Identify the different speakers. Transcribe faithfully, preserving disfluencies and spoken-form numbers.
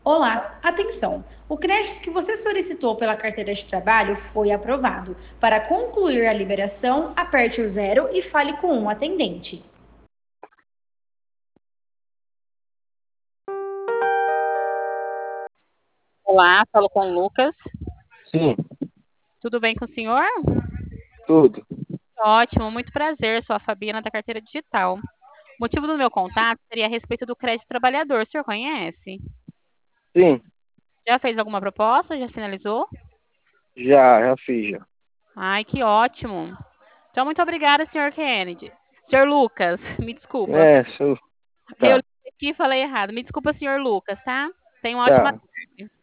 Speaker 1: Olá, atenção! O crédito que você solicitou pela carteira de trabalho foi aprovado. Para concluir a liberação, aperte o zero e fale com um atendente.
Speaker 2: Olá, falo com o Lucas.
Speaker 3: Sim,
Speaker 2: Tudo bem com o senhor?
Speaker 3: tudo.
Speaker 2: Ótimo, muito prazer. Sou a Fabiana da Carteira Digital. O motivo do meu contato seria a respeito do crédito trabalhador. O senhor conhece?
Speaker 3: Sim,
Speaker 2: Já fez alguma proposta? Já finalizou?
Speaker 3: já, já fiz já.
Speaker 2: Ai, que ótimo. Então, muito obrigada, senhor Kennedy. senhor Lucas, me desculpa.
Speaker 3: É, sou,
Speaker 2: Eu li
Speaker 3: tá,
Speaker 2: aqui e falei errado. Me desculpa, senhor Lucas, tá? Tenha uma ótima
Speaker 3: tá.
Speaker 2: tarde.